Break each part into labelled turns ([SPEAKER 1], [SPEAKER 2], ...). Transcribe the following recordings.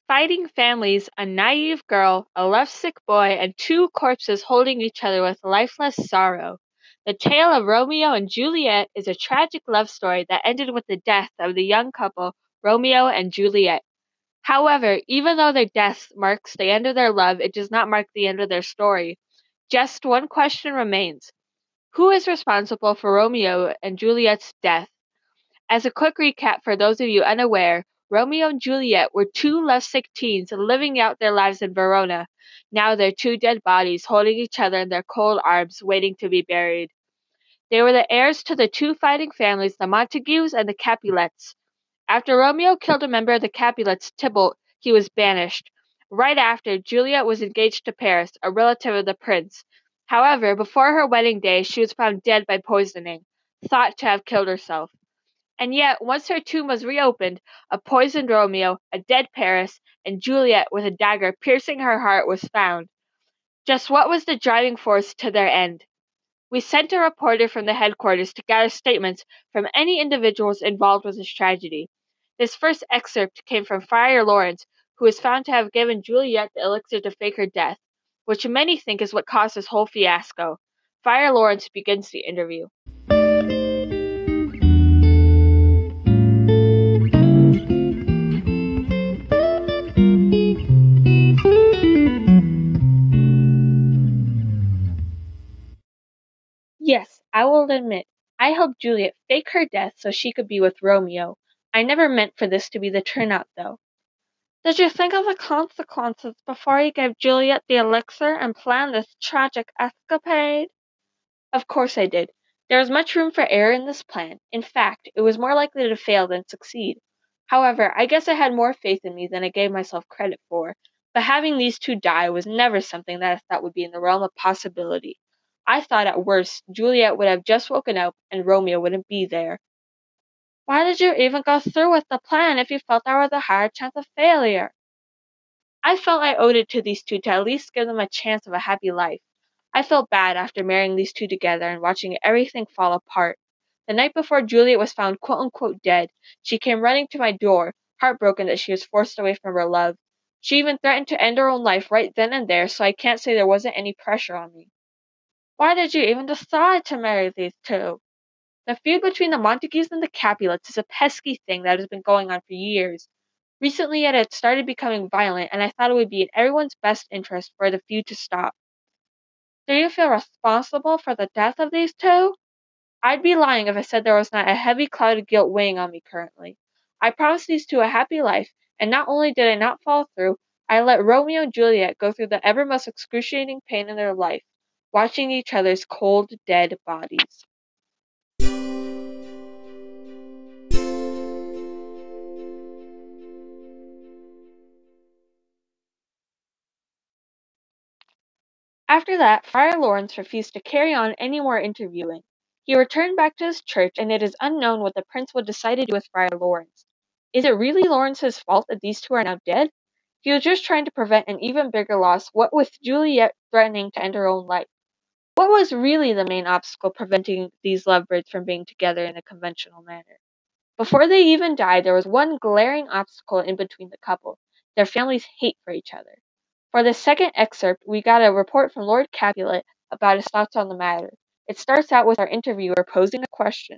[SPEAKER 1] Fighting families, a naive girl, a lovesick boy, and two corpses holding each other with lifeless sorrow. The tale of Romeo and Juliet is a tragic love story that ended with the death of the young couple Romeo and Juliet. However, even though their death marks the end of their love, it does not mark the end of their story. Just one question remains: who is responsible for Romeo and Juliet's death? As a quick recap for those of you unaware, Romeo and Juliet were two lovesick teens living out their lives in Verona. Now they're two dead bodies holding each other in their cold arms, waiting to be buried. They were the heirs to the two fighting families, the Montagues and the Capulets. After Romeo killed a member of the Capulets, Tybalt, he was banished. Right after, Juliet was engaged to Paris, a relative of the prince. However, before her wedding day, she was found dead by poisoning, thought to have killed herself. And yet, once her tomb was reopened, a poisoned Romeo, a dead Paris, and Juliet with a dagger piercing her heart was found. Just what was the driving force to their end? We sent a reporter from the headquarters to gather statements from any individuals involved with this tragedy. This first excerpt came from Friar Lawrence, who is found to have given Juliet the elixir to fake her death, which many think is what caused this whole fiasco. Friar Lawrence begins the interview. Yes, I will admit, I helped Juliet fake her death so she could be with Romeo. I never meant for this to be the turnout, though. Did you think of the consequences before you gave Juliet the elixir and planned this tragic escapade? Of course I did. There was much room for error in this plan. In fact, it was more likely to fail than succeed. However, I guess I had more faith in me than I gave myself credit for. But having these two die was never something that I thought would be in the realm of possibility. I thought at worst Juliet would have just woken up and Romeo wouldn't be there. Why did you even go through with the plan if you felt there was a higher chance of failure? I felt I owed it to these two to at least give them a chance of a happy life. I felt bad after marrying these two together and watching everything fall apart. The night before Juliet was found quote unquote dead, she came running to my door, heartbroken that she was forced away from her love. She even threatened to end her own life right then and there, so I can't say there wasn't any pressure on me. Why did you even decide to marry these two? The feud between the Montagues and the Capulets is a pesky thing that has been going on for years. Recently it had started becoming violent, and I thought it would be in everyone's best interest for the feud to stop. Do you feel responsible for the death of these two? I'd be lying if I said there was not a heavy cloud of guilt weighing on me currently. I promised these two a happy life, and not only did I not follow through, I let Romeo and Juliet go through the ever most excruciating pain in their life, watching each other's cold, dead bodies. After that, Friar Lawrence refused to carry on any more interviewing. He returned back to his church, and it is unknown what the prince would decide to do with Friar Lawrence. Is it really Lawrence's fault that these two are now dead? He was just trying to prevent an even bigger loss, what with Juliet threatening to end her own life. What was really the main obstacle preventing these lovebirds from being together in a conventional manner? Before they even died, there was one glaring obstacle in between the couple: their families' hate for each other. For the second excerpt, we got a report from Lord Capulet about his thoughts on the matter. It starts out with our interviewer posing a question.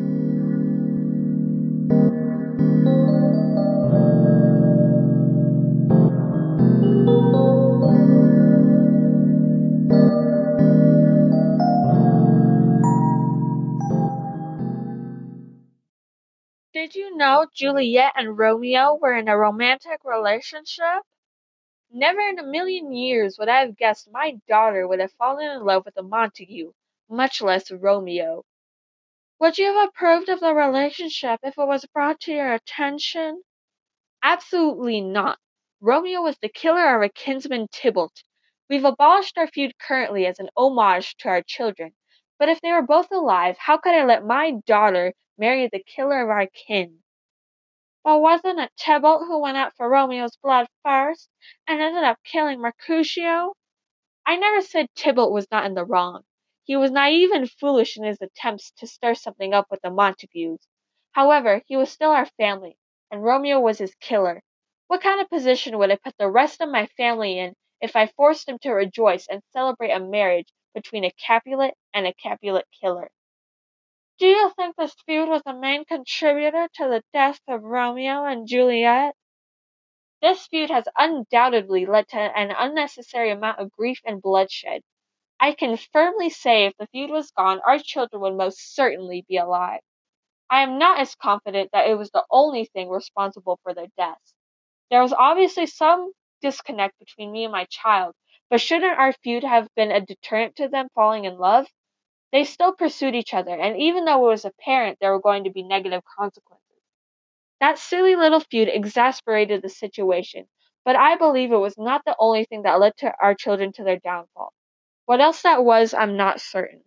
[SPEAKER 1] Did you know Juliet and Romeo were in a romantic relationship? Never in a million years would I have guessed my daughter would have fallen in love with a Montague, much less Romeo. Would you have approved of the relationship if it was brought to your attention? Absolutely not. Romeo was the killer of our kinsman Tybalt. We've abolished our feud currently as an homage to our children, but if they were both alive, how could I let my daughter marry the killer of our kin? Well, wasn't it Tybalt who went out for Romeo's blood first, and ended up killing Mercutio? I never said Tybalt was not in the wrong. He was naive and foolish in his attempts to stir something up with the Montagues. However, he was still our family, and Romeo was his killer. What kind of position would I put the rest of my family in if I forced them to rejoice and celebrate a marriage between a Capulet and a Capulet killer? Do you think this feud was a main contributor to the death of Romeo and Juliet? This feud has undoubtedly led to an unnecessary amount of grief and bloodshed. I can firmly say if the feud was gone, our children would most certainly be alive. I am not as confident that it was the only thing responsible for their deaths. There was obviously some disconnect between me and my child, but shouldn't our feud have been a deterrent to them falling in love? They still pursued each other, and even though it was apparent there were going to be negative consequences, that silly little feud exasperated the situation, but I believe it was not the only thing that led to our children to their downfall. What else that was, I'm not certain.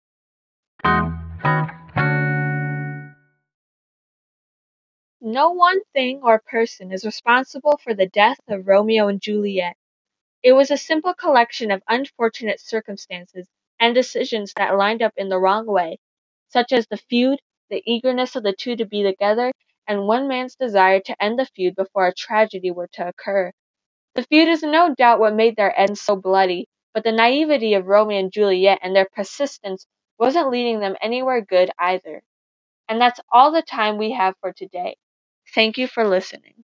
[SPEAKER 1] No one thing or person is responsible for the death of Romeo and Juliet. It was a simple collection of unfortunate circumstances and decisions that lined up in the wrong way, such as the feud, the eagerness of the two to be together, and one man's desire to end the feud before a tragedy were to occur. The feud is no doubt what made their end so bloody, but the naivety of Romeo and Juliet and their persistence wasn't leading them anywhere good either. And that's all the time we have for today. Thank you for listening.